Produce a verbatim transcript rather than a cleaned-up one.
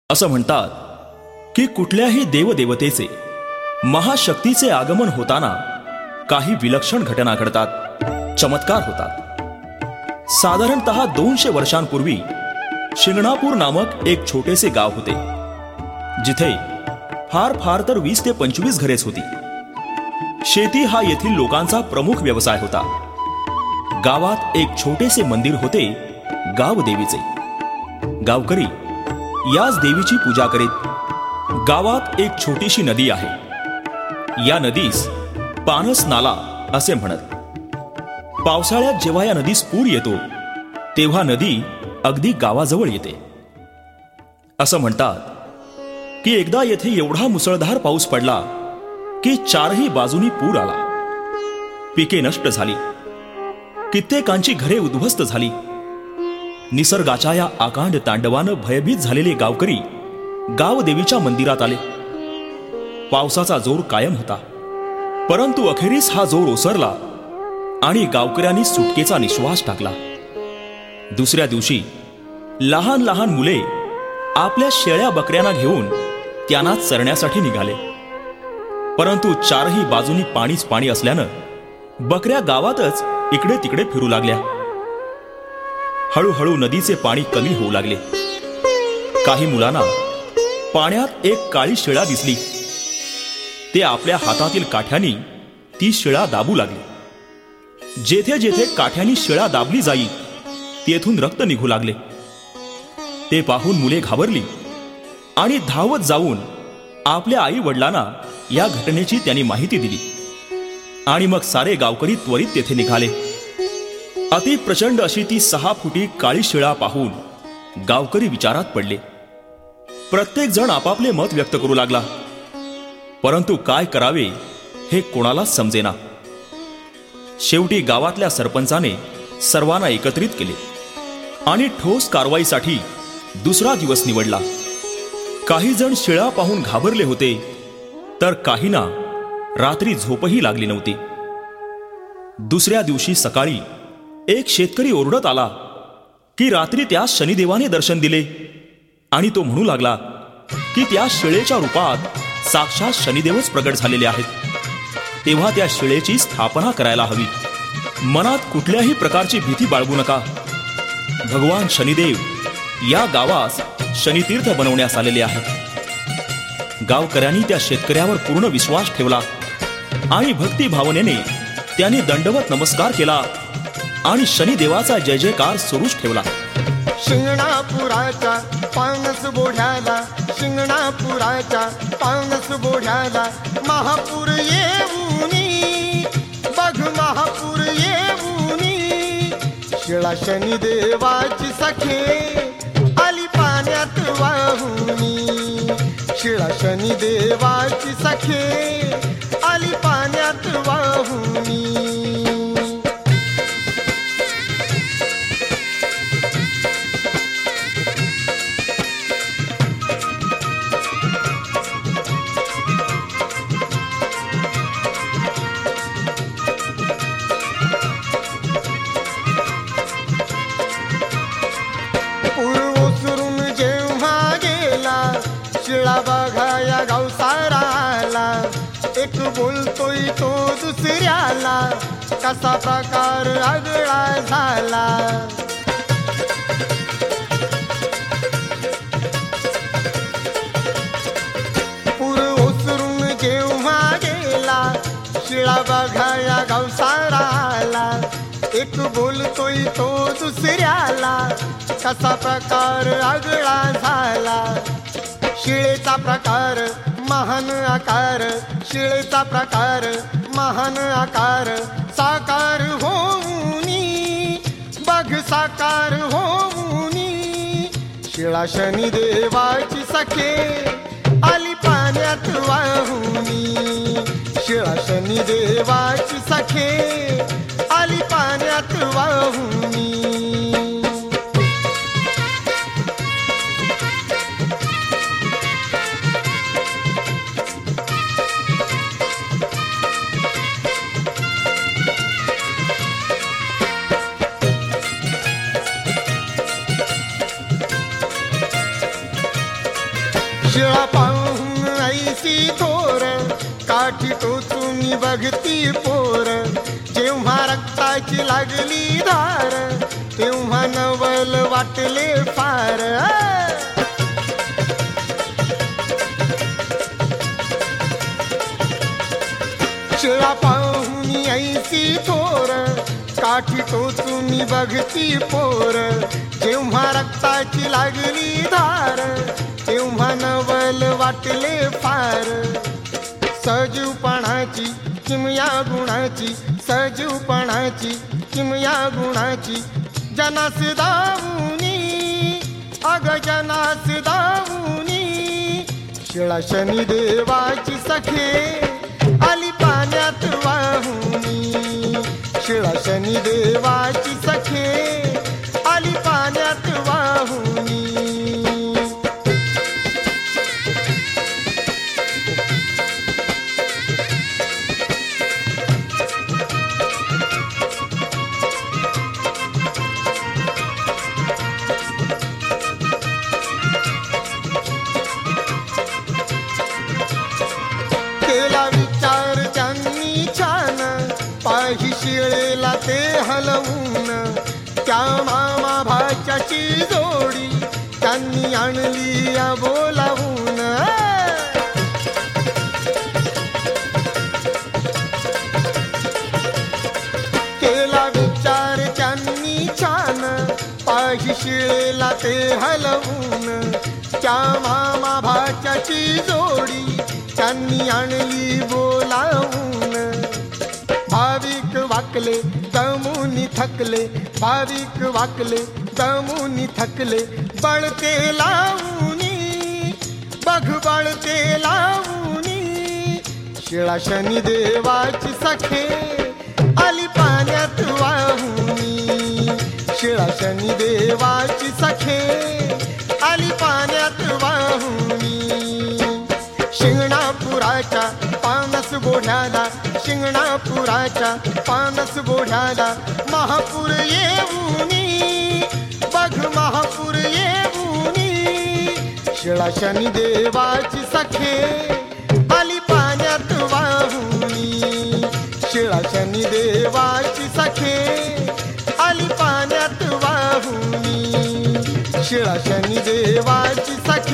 असं म्हणतात की कुठल्याही देवदेवतेचे महाशक्तीचे आगमन होताना काही विलक्षण घटना घडतात, चमत्कार होतात। साधारणतः दोनशे वर्षांपूर्वी शिंगणापूर नामक एक छोटेसे गाव होते, जिथे फार फार तर वीस ते पंचवीस घरेच होती। शेती हा येथील लोकांचा प्रमुख व्यवसाय होता। गावात एक छोटेसे मंदिर होते, गावदेवीचे। गावकरी याच देवीची पूजा करीत। गावात एक छोटीशी नदी आहे। या नदीस पानस नाला असे म्हणत। पावसाळ्यात जेव्हा या नदीस पूर येतो, तेव्हा नदी अगदी गावाजवळ येते। असं म्हणतात की एकदा येथे एवढा मुसळधार पाऊस पडला की चारही बाजूनी पूर आला। पिके नष्ट झाली, कित्येकांची घरे उद्ध्वस्त झाली। निसर्गाच्या या आकांड तांडवानं भयभीत झालेले गावकरी गावदेवीच्या मंदिरात आले। पावसाचा जोर कायम होता, परंतु अखेरीस हा जोर ओसरला आणि गावकऱ्यांनी सुटकेचा निश्वास टाकला। दुसऱ्या दिवशी लहान लहान मुले आपल्या शेळ्या बकऱ्यांना घेऊन त्यांना चरण्यासाठी निघाले, परंतु चारही बाजूनी पाणीच पाणी असल्यानं बकऱ्या गावातच इकडे तिकडे फिरू लागल्या। हळूहळू नदीचे पाणी कमी होऊ लागले। काही मुलांना पाण्यात एक काळी शिळा दिसली। ते आपल्या हातातील काठ्यानी ती शिळा दाबू लागले। जेथे जेथे काठ्यानी शिळा दाबली जाई, तेथून रक्त निघू लागले। ते पाहून मुले घाबरली आणि धावत जाऊन आपल्या आई वडिलांना या घटनेची त्यांनी माहिती दिली आणि मग सारे गावकरी त्वरित तेथे निघाले। अति प्रचंड अशी ती सहा फुटी काळी शिळा पाहून गावकरी विचारात पडले। प्रत्येक जण आपापले मत व्यक्त करू लागला, परंतु काय करावे हे कोणालाच समजेना। शेवटी गावातल्या सरपंचाने सर्वांना एकत्रित केले आणि ठोस कारवाईसाठी दुसरा दिवस निवडला। काही जण शिळा पाहून घाबरले होते, तर काहींना रात्री झोपही लागली नव्हती। दुसऱ्या दिवशी सकाळी एक शेतकरी ओरडत आला की रात्री त्या शनिदेवाने दर्शन दिले आणि तो म्हणू लागला की त्या शिळेच्या रूपात साक्षात शनिदेवच प्रगट झालेले आहेत। तेव्हा त्या शिळेची स्थापना करायला हवी। मनात कुठल्याही प्रकारची भीती बाळगू नका। भगवान शनिदेव या गावास शनितीर्थ बनवण्यास आलेले आहेत। गावकऱ्यांनी त्या शेतकऱ्यावर पूर्ण विश्वास ठेवला आणि भक्ती भावनेने त्यांनी दंडवत नमस्कार केला आणि शनिदेवाचा जय जयकार सुरूच ठेवला। शिंगणापुराच्या पानस बोढ्याला, शिंगणापुराच्या पानस बोढ्याला महापूर येऊनी, बघ महापूर येऊनी। शिळा शनिदेवाची सखे आली पाण्यात वाहुनी, शिळा शनिदेवाची सखे आली पाण्यात वाहुनी। शिळा बघाया गावसाराला, एक बोलतोय तो दुसऱ्याला, कसा प्रकार आगळा झाला। पूर ओसरून जेव्हा गेला, शिळा बघाया गावसाराला, एक बोलतोय तो दुसऱ्याला, कसा प्रकार आगळा झाला। शिळेचा प्रकार महान आकार, शिळेचा प्रकार महान आकार, साकार होऊनी, बघ साकार होऊनी। शिळा शनिदेवाची सखे आली पाण्यात वाहुनी, शिळा शनिदेवाची सखे आली पाण्यात वाहुनी। शिळा पाहून ऐसी थोर, काठी टोचून बघती पोर. जेव्हा रक्ताची लागली धार, तेव्हा नवल वाटले फार. शिळा पाहून ऐसी थोर, काठी टोचून बघती पोर. जेव्हा रक्ताची लागली धार, तेव्हा नवल वाटले फार. सजीवपणाची किमया गुणाची, सजीवपणाची किमया गुणाची. जनास दावुनी, अग जनास दावुनी. शिळा शनिदेवाची सखे आली पाण्यात वाहुनी. शिळा शनिदेवाची सखे आली पाण्यात वाहुनी. केला विचार त्यांनी छान, पाही शिळेला ते हलवून. त्या मामा भाच्याची जोडी त्यांनी आणली या बोलावून. केला विचार त्यांनी छान, पाही शिळेला ते हलवून. त्या मामा भाच्याची जोडी त्यांनी आणली बोलावून. भाविक वाकले दमुनी थकले, भाविक वाकले दमुनी थकले. बळते लावूनी, बघ बळते लावूनी. शिळा शनिदेवाची सखे आली पाण्यात वाहुनी. शिळा शनिदेवाची सखे आली पाण्यात वाहुनी. शिंगणापुराच्या पानस बोढ्याला, शिंगणापुराच्या पानस बोढ्याला. महापूर येऊनी, बघ महापूर येऊनी. शिळा शनिदेवाची सखे आली पाण्यात वाहुनी. शिळा शनिदेवाची सखे आली पाण्यात वाहुनी. शिळा शनिदेवाची सखे